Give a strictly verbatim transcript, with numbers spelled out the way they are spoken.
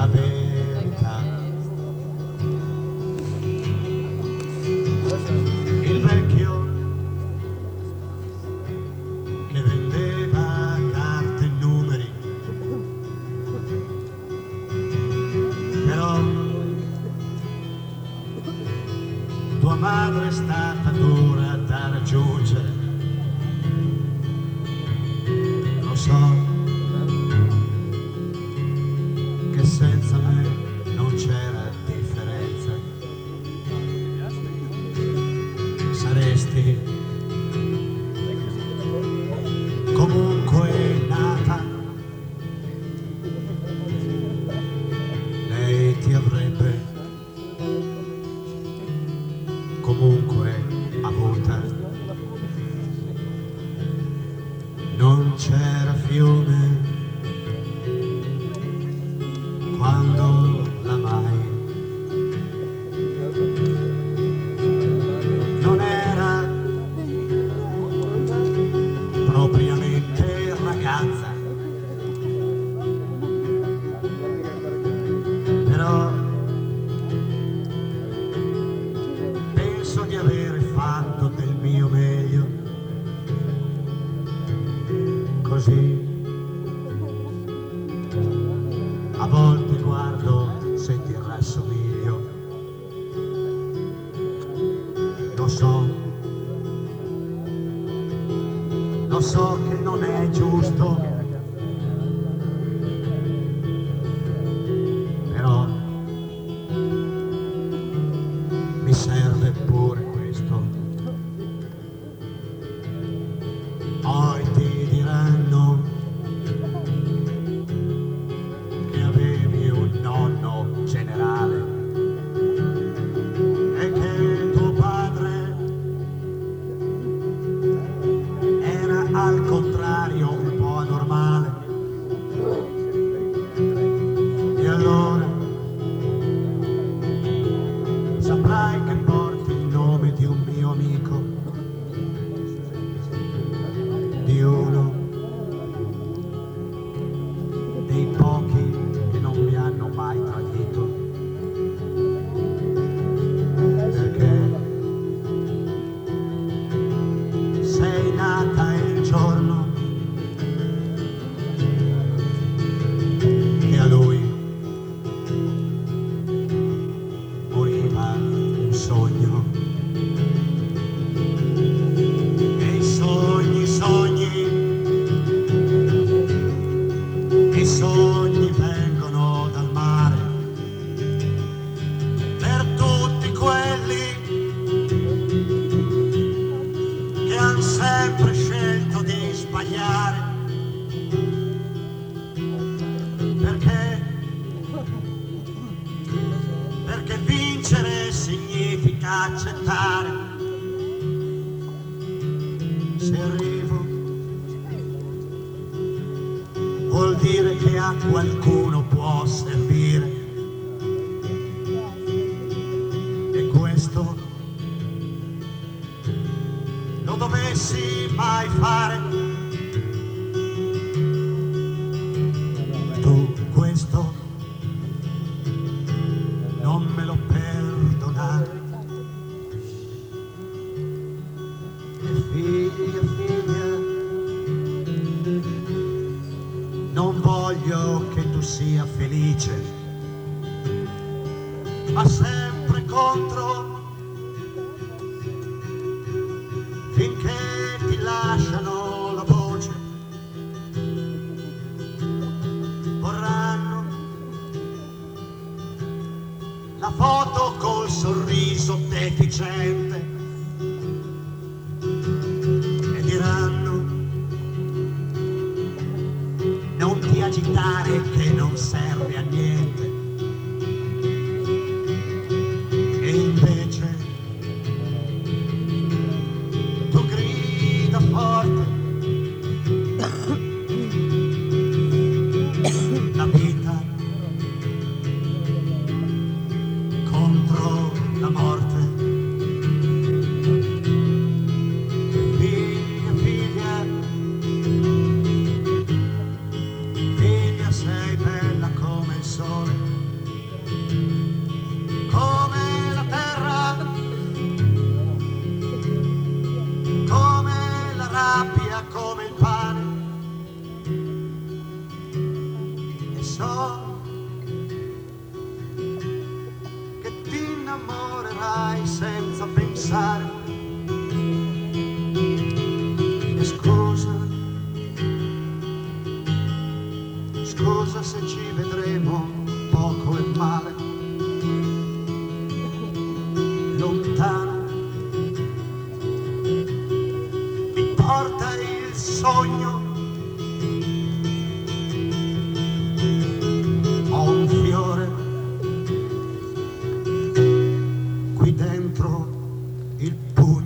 la verità. Il vecchio che vendeva carte e numeri, però tua madre è stata dura da raggiungere, lo so che senza me non c'era differenza, saresti comunque nata, lei ti avrebbe comunque avuta. Non c'era fiume quando l'amai, non era propriamente ragazza, però penso di avere fatto del mio meglio, così a volte guardo se ti rassomiglio, lo so, lo so che non è giusto, però mi serve pure questo. Poi ti diranno che avevi un nonno generale e che tuo padre era al contrario un po' anormale. E allora saprai che porti il nome di un mio amico, di uno dei pochi che non mi hanno mai tradito, perché sei nata il giorno che a lui moriva un sogno. E i sogni, i sogni, i sogni vengono dal mare, per tutti quelli che han sempre scelto di sbagliare, perché perché vincere significa accettare. Se arrivo vuol dire che a qualcuno può servire, e questo lo dovessi mai fare, tu questo non me lo perdonare. E figlia, figlia, non voglio che tu sia felice, ma sempre contro, finché ti lasciano la voce. Vorranno la foto col sorriso deficiente e diranno: non ti agitare che non serve a niente. E invece tu grida forte, la vita contro la morte. Figlia, figlia, figlia, sei bella come il sole. so che ti innamorerai senza pensare. E scusa, scusa se ci vedremo poco e male, lontano mi porta il sogno. Ho un fiore qui dentro il pugno.